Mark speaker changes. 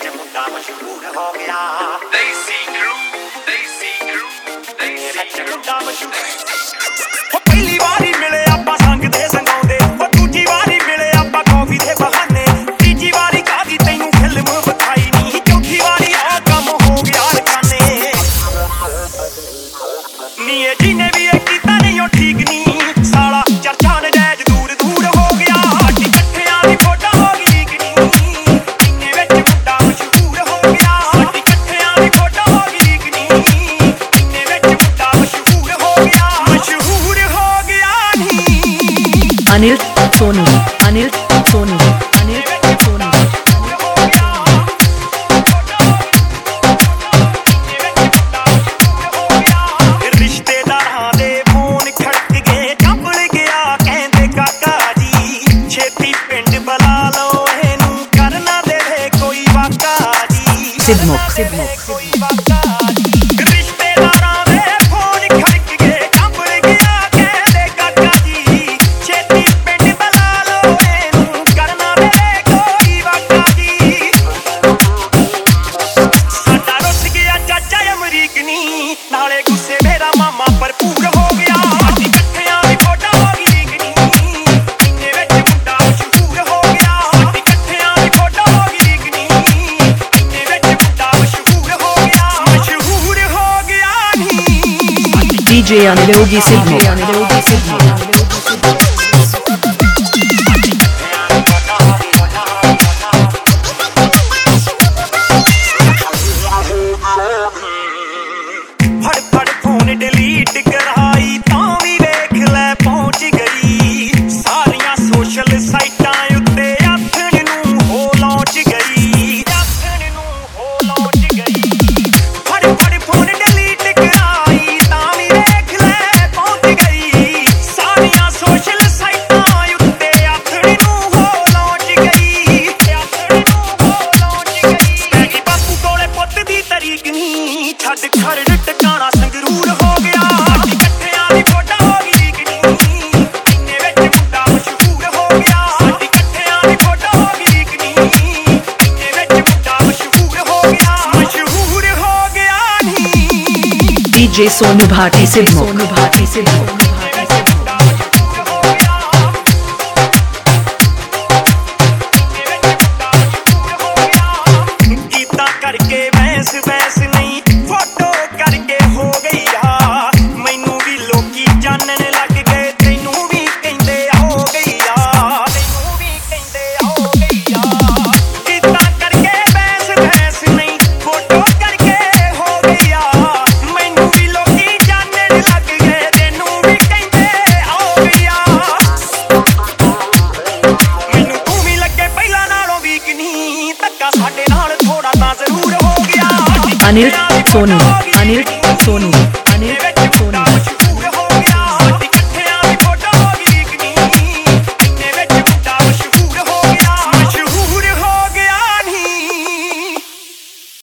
Speaker 1: ਵਿੱਚ ਮੁੰਡਾ ਮਸ਼ਹੂਰ ਹੋ ਗਿਆ ਦੇਸੀ ਕਰੂ ਮੁੰਡਾ ਮਸ਼ਹੂਰ ਪਹਿਲੀ ਵਾਰੀ ਮਿਲੇ ਆਪਾਂ ਸੰਗ ਦੇ ਸੰਗਾਉਂਦੇ ਦੂਜੀ ਵਾਰੀ ਮਿਲੇ ਆਪਾਂ ਕਾਫੀ ਦੇ ਬਹਾਨੇ ਤੀਜੀ ਵਾਰੀ ਕਾਦੀ ਤੈਨੂੰ ਫਿਲਮ ਵਿਖਾਈ ਨਹੀਂ ਚੌਥੀ ਵਾਰੀ ਆ ਕੰਮ ਹੋ ਗਿਆ ਰਕਾਨੇ ਨੀ ਇਹ ਜਿਹਨੇ ਵੀ ਇਹ ਕੀਤਾ ਨਹੀਂ ਉਹ ਠੀਕ ਨਹੀਂ ਸਾਲਾ ਚਰਚਾ ਨਜਾਇਜ਼ ਦੂਰ ਦੂਰ ਹੋ ਗਿਆ ਸਾਡੀ ਇਕੱਠਿਆਂ ਦੀ ਫੋਟੋ ਹੋ ਗਈ ਕਿ ਨਹੀਂ ਇੰਨੇ ਵਿੱਚ ਮੁੰਡਾ ਮਸ਼ਹੂਰ ਹੋ ਗਿਆ ਸਾਡੀ ਇਕੱਠਿਆਂ ਦੀ ਫੋਟੋ ਹੋ ਗਈ ਕਿ ਨਹੀਂ ਇੰਨੇ ਵਿੱਚ ਮੁੰਡਾ ਮਸ਼ਹੂਰ ਹੋ ਗਿਆ ਨਹੀਂ
Speaker 2: अनिल सोनी अनिल सोनी अनिल सोनी
Speaker 1: ਰਿਸ਼ਤੇਦਾਰਾਂ ਦੇ ਫੋਨ ਖੜਕ ਗਏ ਕੰਬਲ ਗਿਆ ਕਹਿੰਦੇ ਕਾਕਾ ਜੀ ਛੇਤੀ ਪਿੰਡ ਬੁਲਾ ਲਓ ਇਹਨੂੰ ਕਰਨਾ ਦੇਵੇ ਕੋਈ ਵਾਕਾ ਜੀ
Speaker 2: सिद्धमुख
Speaker 1: ਕੋਈ ਵਾਕਾ ਜੀ ਰਿਸ਼ਤੇਦਾਰਾਂ ਦੇ ਫੋਨ ਖੜਕ ਗਏ ਕੰਬਲ ਗਿਆ ਕਹਿੰਦੇ ਕਾਕਾ ਜੀ ਛੇਤੀ ਪਿੰਡ ਬੁਲਾ ਲਓ ਇਹਨੂੰ ਕਰਨਾ ਦੇਵੇ ਕੋਈ ਵਾਕਾ ਜੀ ਸਾਡਾ ਰੁੱਸ ਗਿਆ ਚਾਚਾ ਅਮਰੀਕ ਨੀ ਨਾਲੇ ਗੁੱਸੇ ਮੇਰਾ ਮਾਮਾ ਭਰਪੂਰ ਹੋ ਗਿਆ ਸਾਡੀ ਇਕੱਠਿਆਂ ਦੀ ਫੋਟੋ ਹੋ ਗਈ ਕਿ ਨਹੀਂ ਇੰਨੇ ਵਿੱਚ ਮੁੰਡਾ ਮਸ਼ਹੂਰ ਹੋ ਗਿਆ ਸਾਡੀ ਇਕੱਠਿਆਂ ਦੀ ਫੋਟੋ ਹੋ ਗਈ ਕਿ ਨਹੀਂ ਇੰਨੇ ਵਿੱਚ ਮੁੰਡਾ ਮਸ਼ਹੂਰ ਹੋ ਗਿਆ ਨਹੀਂ
Speaker 2: DJ Anirudh Siddhmukh
Speaker 1: ਫੜ ਫੜ ਫੋਨ ਡਿਲੀਟ ਕਰਾਈ ਤਾਂ ਵੀ ਵੇਖ ਲੈ ਪਹੁੰਚ ਗਈ ਸਾਰੀਆਂ ਸੋਸ਼ਲ ਸਾਈਟਾਂ ਉੱਤੇ ਆਥਣ ਨੂੰ ਹੋ ਲਾਂਚ ਗਈ ਫੜ ਫੜ ਫੋਨ ਡਿਲੀਟ ਕਰਾਈ ਤਾਂ ਵੀ ਵੇਖ ਲੈ ਪਹੁੰਚ ਗਈ ਸਾਰੀਆਂ ਸੋਸ਼ਲ ਸਾਈਟਾਂ ਉੱਤੇ ਆਥਣ ਨੂੰ ਹੋ ਲਾਂਚ ਗਈ ਪੈਗੀ ਬਾਪੂ ਕੋਲੇ ਪੁੱਤ ਦੀ ਤਰੀਕ ਨਹੀਂ ਛੱਡ ਖਰੜ ਟਿਕਾਣਾ ਸੰਗਰੂਰ ਹੋ ਗਿਆ ਸਾਡੀ ਇਕੱਠਿਆਂ ਦੀ ਫੋਟੋ ਹੋ ਗਈ ਕਿ ਨਹੀਂ ਇੰਨੇ ਵਿੱਚ ਮੁੰਡਾ ਮਸ਼ਹੂਰ ਹੋ ਗਿਆ ਸਾਡੀ ਇਕੱਠਿਆਂ ਦੀ ਫੋਟੋ ਹੋ ਗਈ ਕਿ ਨਹੀਂ ਇੰਨੇ ਵਿੱਚ ਮੁੰਡਾ ਮਸ਼ਹੂਰ ਹੋ ਗਿਆ ਨਹੀਂ
Speaker 2: DJ Sonu Bhati Siddhmukh
Speaker 1: ਕੀਤਾ ਕਰਕੇ ਵੈਸ ਨਹੀਂ ਫੋਟੋ ਕਰਕੇ ਹੋ ਗਈ ਆ ਮੈਨੂੰ ਵੀ ਲੋਕੀ ਜਾਣਨ ਲੱਗ ਗਏ ਤੈਨੂੰ ਵੀ ਕਹਿੰਦੇ ਹੋ ਗਈ ਆ ਕੀਤਾ ਕਰਕੇ ਵੈਸ ਨਹੀਂ ਫੋਟੋ ਕਰਕੇ ਹੋ ਗਈ ਆ ਮੈਨੂੰ ਵੀ ਲੋਕੀ ਜਾਣਨ ਲੱਗ ਗਏ ਤੈਨੂੰ ਵੀ ਕਹਿੰਦੇ ਹੋ ਗਈ ਆ ਮੈਨੂੰ ਤੂੰ ਵੀ ਲੱਗੇ ਪਹਿਲਾਂ ਨਾਲੋਂ ਵੀ ਕਿ ਨਹੀਂ ਧੱਕਾ ਸਾਡੇ ਨਾਲ ਥੋੜਾ ਤਾਂ ਜ਼ਰੂਰ ਹੋ ਗਿਆ
Speaker 2: Anil Sonu